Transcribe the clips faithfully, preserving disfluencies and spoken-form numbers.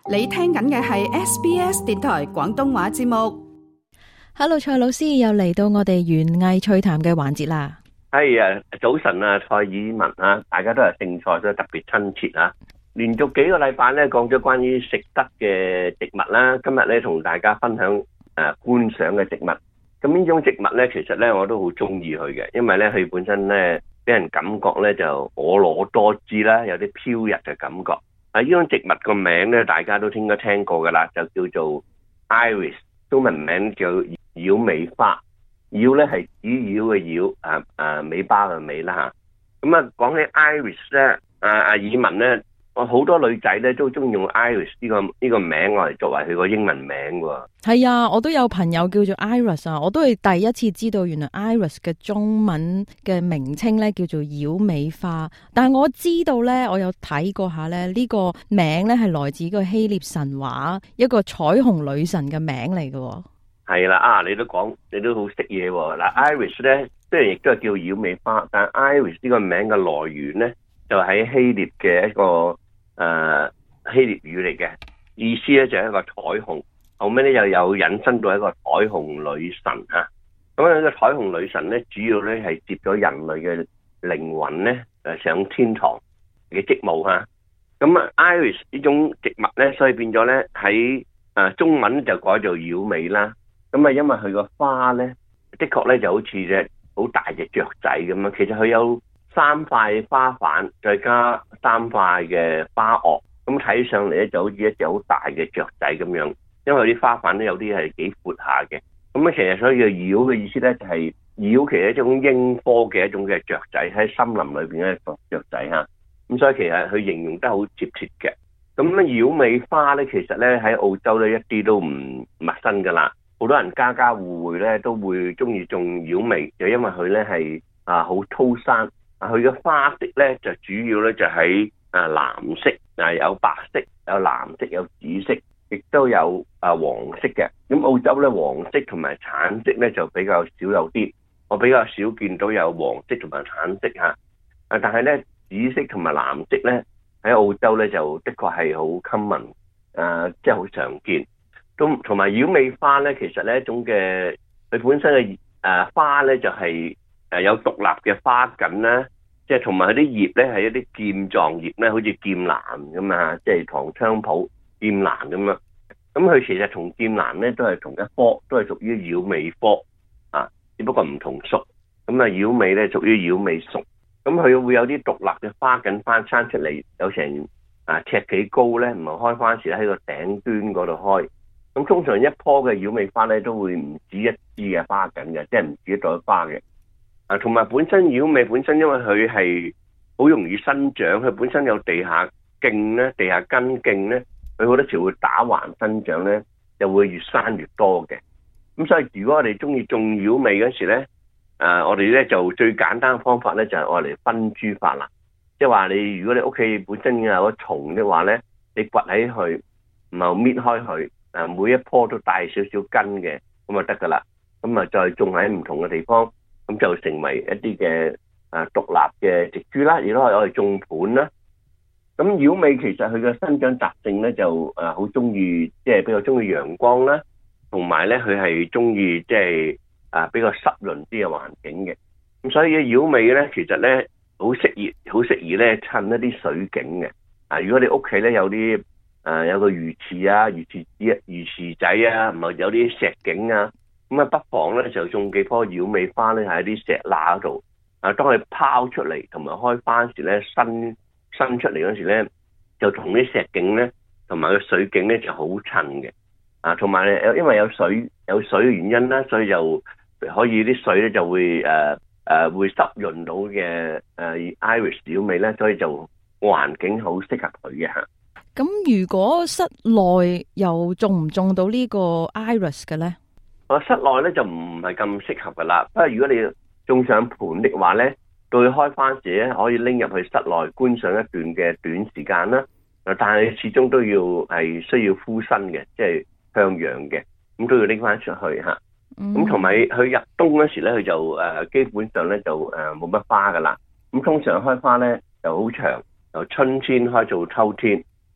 你聽緊嘅係 S B S 電台廣東話節目。 Hello， 蔡老師又嚟到我哋園藝趣談嘅環節啦。 係啊，早晨啊，蔡以文啊，大家都係姓蔡，都特別親切啊。連續幾個禮拜咧講咗關於食得嘅植物啦，今日咧同大家分享誒、呃、觀賞嘅植物。咁呢種植物咧，其實咧我都好中意佢嘅，因為咧佢本身咧俾人感覺咧就婀娜多姿啦，有啲飄逸嘅感覺。啊！呢種植物個名咧，大家都應該聽過噶啦，就叫做 Iris， 中文名叫妖尾花。妖咧係指妖嘅妖，啊啊尾巴嘅尾啦嚇。咁啊，講起 Iris 咧，啊啊以文咧，我好多女仔咧都中意用 Iris 呢個呢個名我嚟作為佢個英文名喎。係啊，我都有朋友叫做 Iris 啊，我都係第一次知道原來 Iris 嘅中文嘅名稱咧叫做妖尾花。但係我知道咧，我有睇過下咧，呢個名咧係來自個希臘神話一個彩虹女神嘅名嚟嘅。 係啦，啊你都講，你都好識嘢喎。嗱 Iris 咧雖然亦都係叫妖尾花，但係 Iris 呢個名嘅來源咧就喺希臘嘅一個誒、呃、希臘語嚟嘅，意思咧就係一個彩虹。後尾咧又有引申到一個彩虹女神嚇。咁樣個彩虹女神咧，主要咧係接咗人類嘅靈魂咧誒上天堂嘅職務嚇。咁啊 Iris 呢種植物咧，所以變咗咧喺誒中文就改做妖尾啦。咁啊，因為佢個花咧，的確咧就好似隻好大隻雀仔咁樣。其實佢有三塊花瓣，再加三塊嘅花萼，咁睇上嚟咧就好似一隻好大嘅雀仔咁樣。因為啲花瓣咧有啲係幾闊下嘅。咁啊，其實所以叫妖嘅意思咧就係、是、妖，其實一種鷹科嘅一種嘅雀仔，喺森林裏邊嘅一個雀仔嚇。咁所以其實佢形容得好貼切嘅。咁咧妖尾花咧，其實咧喺澳洲咧一啲都唔陌生噶啦。好多人家家戶戶咧都會中意種妖尾，就因為佢咧係啊好粗生，啊佢嘅花色咧就主要咧就喺啊藍色，啊有白色、有藍色、有紫色，亦都有啊黃色嘅。咁澳洲咧黃色同埋橙色咧就比較少有啲，我比較少見到有黃色同埋橙色嚇。啊但係咧紫色同埋藍色咧喺澳洲咧就的確係好 common， 啊即係好常見。咁同埋妖尾花咧，其實咧一種嘅佢本身嘅誒、呃、花咧就係、是、誒有獨立嘅花梗啦，即係同埋佢啲葉咧係一啲劍狀葉咧，好似劍蘭咁啊，即係唐菖蒲劍蘭咁樣。咁佢其實同劍蘭咧都係同一科，都係屬於妖尾科啊，只不過唔同屬。咁啊妖尾咧屬於妖尾屬，咁佢會有啲獨立嘅花梗翻生出嚟，有成啊尺幾高咧，唔係開花時喺個頂端嗰度開。咁通常一棵嘅妖尾花咧都會唔止一支嘅花梗嘅，即係唔止一朵花嘅。啊，同埋本身妖尾本身因為佢係好容易生長，佢本身有地下莖咧、地下根莖咧，佢好多時會打橫生長咧，就會越生越多嘅。咁所以如果我哋中意種妖尾嗰時咧，啊，我哋咧就最簡單嘅方法咧就係我嚟分株法啦。即係話你如果你屋企本身有個蟲嘅話咧，你掘起佢，然後搣開佢。誒每一棵都帶少少根嘅，咁就得噶啦。咁啊再種喺唔同嘅地方，咁就成為一啲嘅誒獨立嘅植株啦。亦都係我哋種盤啦。咁妖尾其實佢嘅生長特性咧就誒好中意，即係比較中意陽光啦，同埋咧佢係中意即係誒比較濕潤啲嘅環境嘅。咁所以妖尾咧其實咧好適宜，好適宜咧襯一啲水景嘅。啊，如果你屋企咧有啲誒、呃，有個魚池啊，魚池子、魚池仔啊，唔係有啲石景啊，咁啊，不妨咧就種幾棵妖尾花咧喺啲石罅嗰度。啊，當佢拋出嚟同埋開花時咧，伸伸出嚟嗰時咧，就同啲石景咧，同埋個水景咧就好襯嘅。啊，同埋咧，因為有水有水嘅原因啦，所以就可以啲水咧就會誒誒、呃呃、會濕潤到嘅誒、呃、Iris 妖尾咧，所以就環境好適合佢嘅嚇。 咁如果室內又種唔種到呢個 Iris 嘅咧？ 我室內咧就唔係咁適合噶啦。不過如果你種上盤的話咧，到佢開花時咧，可以拎入去室內觀賞一段嘅短時間啦。但係始終都要係需要枯身嘅，即係向陽嘅，咁都要拎翻出去吓。咁同埋佢入冬嗰時咧，佢就誒、呃、基本上咧就誒冇乜花噶啦。咁通常開花咧就好長，由春天開到秋天。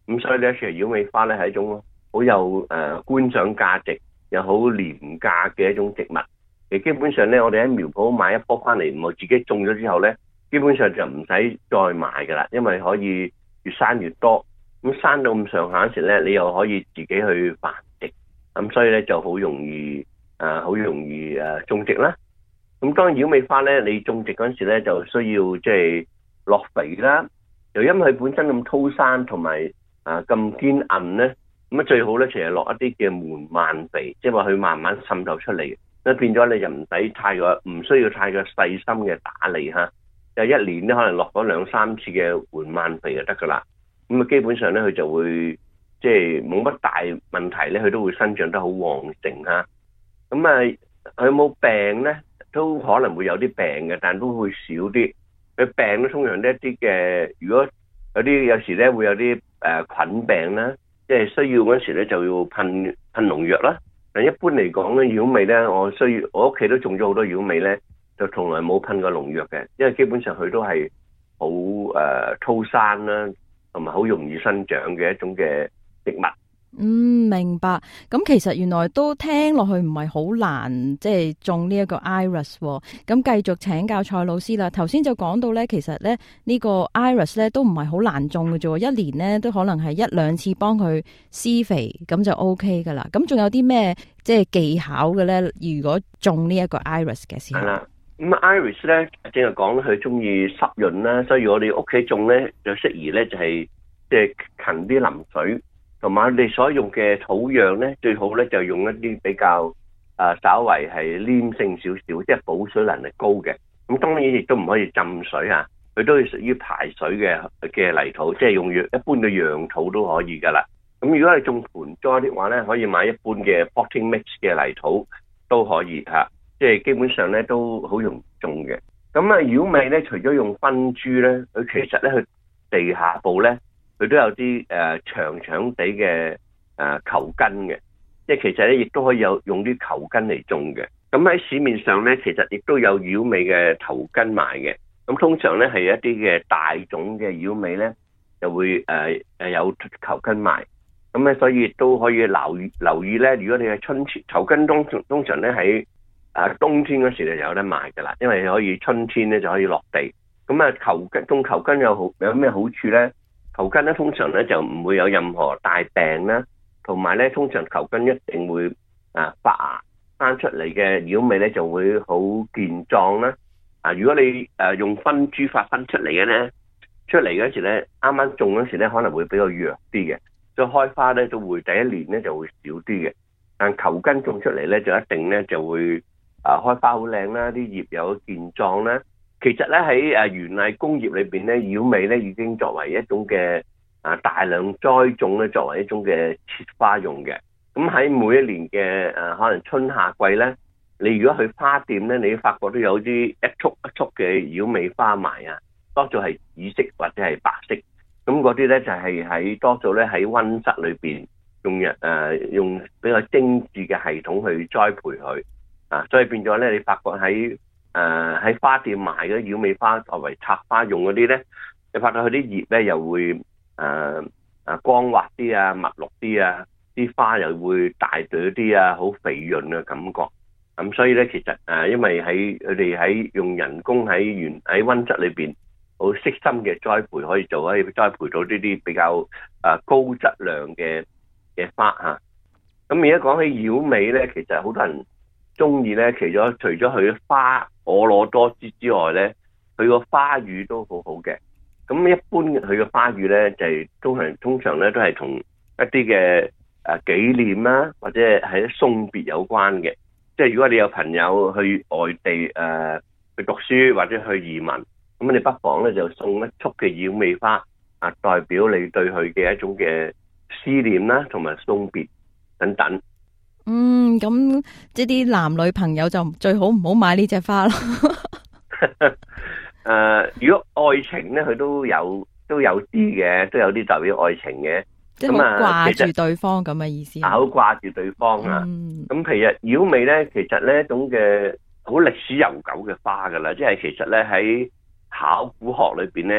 咁所以咧，其實妖美花咧係一種好有誒、呃、觀賞價值又好廉價嘅一種植物。其實基本上咧，我哋喺苗圃買一棵翻嚟，我自己種咗之後咧，基本上就唔使再買噶啦，因為可以越生越多。咁生到咁上下時咧，你又可以自己去繁殖。咁所以咧就好容易誒，好、呃、容易誒、呃、種植啦。咁當然妖美花咧，你種植嗰陣時咧就需要即係落肥啦。又因為佢本身咁粗生同埋啊咁堅韌咧，咁啊最好咧其實落一啲嘅緩慢肥，即係話佢慢慢滲透出嚟。咁變咗你就唔使太過，唔需要太過細心嘅打理嚇。就一年咧可能落咗兩三次嘅緩慢肥就得噶啦。咁啊基本上咧佢就會即係冇乜大問題咧，佢都會生長得好旺盛嚇。咁啊佢冇病咧，都可能會有啲病嘅，但都會少啲。佢病咧通常呢一啲嘅，如果有啲有時咧會有啲誒菌病啦，即係需要嗰時咧就要噴噴農藥啦。但一般嚟講咧，妖美咧，我需要我屋企都種咗好多妖美咧，就從來冇噴過農藥嘅，因為基本上佢都係好誒粗生啦，同埋好容易生長嘅一種嘅植物。 嗯，明白。咁其實原來都聽落去唔係好難，即係種呢一個 Iris。咁繼續請教蔡老師啦。頭先就講到咧，其實咧呢個 Iris 咧都唔係好難種嘅啫，一年咧都可能係一兩次幫佢施肥，咁就 OK 噶啦。咁仲有啲咩即係技巧嘅咧？如果種呢一個 Iris 嘅時候，係啦。 咁 Iris 咧，正係講佢中意濕潤啦，所以我哋屋企種咧就適宜咧就係即係勤啲淋水。同埋你所用嘅土壤咧，最好咧就用一啲比較誒、呃、稍為係黏性少少，即係保水能力高嘅。咁當然亦都唔可以浸水啊，佢都係屬於排水嘅嘅泥土，即係用一般嘅養土都可以噶啦。咁如果你種盆栽的話咧，可以買一般嘅 potting mix 嘅泥土都可以嚇，即係基本上咧都好容易種嘅。咁啊妖美咧，除咗用分株咧，佢其實咧佢地下部咧。佢都有啲誒、呃、長長地嘅誒球根嘅，即係其實咧亦都可以有用啲球根嚟種嘅。咁喺市面上咧，其實亦都有妖美嘅頭根賣嘅。咁通常咧係一啲嘅大種嘅妖美咧，就會誒誒、呃、有球根賣。咁咧所以亦都可以留意留意咧。如果你係春天球根通通常咧喺誒冬天嗰時就有得賣㗎啦，因為可以春天咧就可以落地。咁啊球根種球根有好有咩好處咧？球根咧通常咧就唔會有任何大病啦，同埋咧通常球根一定會啊發芽生出嚟嘅妖美咧就會好健壯啦。啊，如果你誒、啊、用分株法分出嚟嘅咧，出嚟嗰時咧啱啱種嗰時咧可能會比較弱啲嘅，所以開花咧都會第一年咧就會少啲嘅。但球根種出嚟咧就一定咧就會啊開花好靚啦，啲葉又健壯啦。其實咧喺誒園藝工業裏邊咧，妖美咧已經作為一種嘅啊大量栽種咧，作為一種嘅切花用嘅。咁喺每一年嘅誒可能春夏季咧，你如果去花店咧，你發覺都有啲一束一束嘅妖美花賣啊，多數係紫色或者係白色。咁嗰啲咧就係喺多數咧喺溫室裏邊用日誒用比較精緻嘅系統去栽培佢啊，所以變咗咧你發覺喺誒喺、呃、花店賣嘅妖美花作為插花用嗰啲咧，你發覺佢啲葉咧又會誒誒、呃、光滑啲啊，密綠啲啊，啲花又會大朵啲啊，好肥潤嘅感覺。咁、嗯、所以咧，其實誒、呃，因為喺佢哋喺用人工喺園喺溫室裏邊好悉心嘅栽培，可以做可以栽培到呢啲比較誒、呃、高質量嘅嘅花嚇。咁而家講起妖美咧，其實好多人中意咧，除咗除咗佢嘅花婀娜多姿之外咧，佢個花語都好好嘅。咁一般佢嘅花語咧，就係通常通常咧都係同一啲嘅誒紀念啦，或者係送別有關嘅。即係如果你有朋友去外地誒、呃、去讀書或者去移民，咁你不妨咧就送一束嘅妖美花啊，代表你對佢嘅一種嘅思念啦，同埋送別等等。 嗯，咁即係啲男女朋友就最好唔好買呢隻花咯。 誒、呃，如果愛情咧，佢都有都有啲嘅，都有啲代表愛情嘅， 即係好掛住對方咁嘅意思。 好掛住對方啊！咁其實妖美咧，其實呢一種嘅好歷史悠久嘅花噶啦，即係其實咧喺考古學裏邊咧，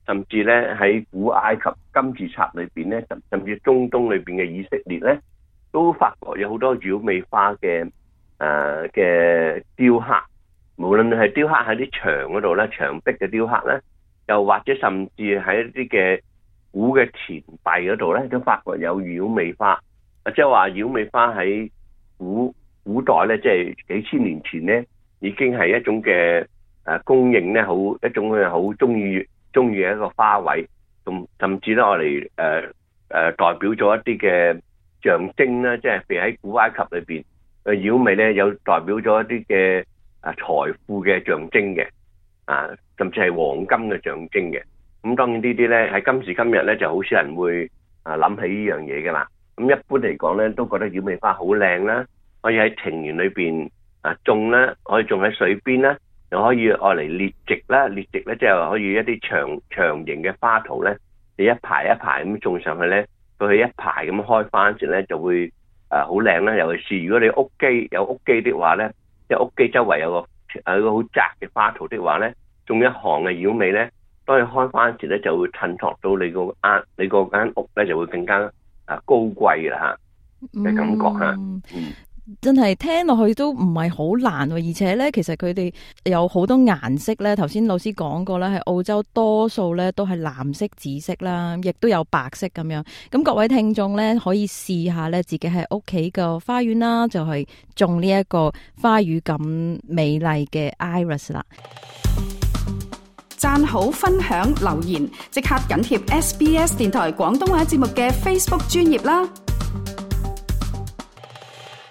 甚至咧喺古埃及金字塔裏邊咧，甚甚至中東裏邊嘅以色列咧，都發覺有好多妖美花嘅誒嘅雕刻，無論係雕刻喺啲牆嗰度咧，牆壁嘅雕刻咧，又或者甚至喺一啲嘅古嘅錢幣嗰度咧，都發覺有妖美花。即係話妖美花喺古古代咧，即係幾千年前咧，已經係一種嘅誒供應咧，好一種嘅好中意中意嘅一個花卉。咁甚至咧，我哋誒誒代表咗一啲嘅象徵啦，即係譬如喺古埃及裏邊嘅妖美咧，有代表咗一啲嘅誒財富嘅象徵嘅，啊，甚至係黃金嘅象徵嘅。咁當然呢啲咧喺今時今日咧，就好少人會啊諗起呢樣嘢㗎啦。咁一般嚟講咧，都覺得妖美花好靚啦，可以喺庭園裏邊啊種啦，可以種喺水邊啦，又可以愛嚟列植啦，列植咧即係可以一啲長長形嘅花圖咧，你一排一排咁種上去咧，佢一排咁開花時咧就會誒好靚啦。尤其是如果你屋基有屋基的話咧，即係屋基周圍有個有個好窄嘅花圖的話咧，種一行嘅妖美咧，當你開花時咧就會襯托到你個間你個間屋咧就會更加啊高貴啦嚇嘅感覺嚇。嗯嗯真係聽落去都唔係好難，而且咧，其實佢哋有好多顏色咧。頭先老師講過啦，喺澳洲多數咧都係藍色、紫色啦，亦都有白色咁樣。咁各位聽眾咧可以試下咧，自己喺屋企個花園啦，就係種呢一個花語咁美麗嘅 Iris 啦。 讚好、分享、留言，即刻緊貼 S B S 電台廣東話節目嘅 Facebook 專頁啦！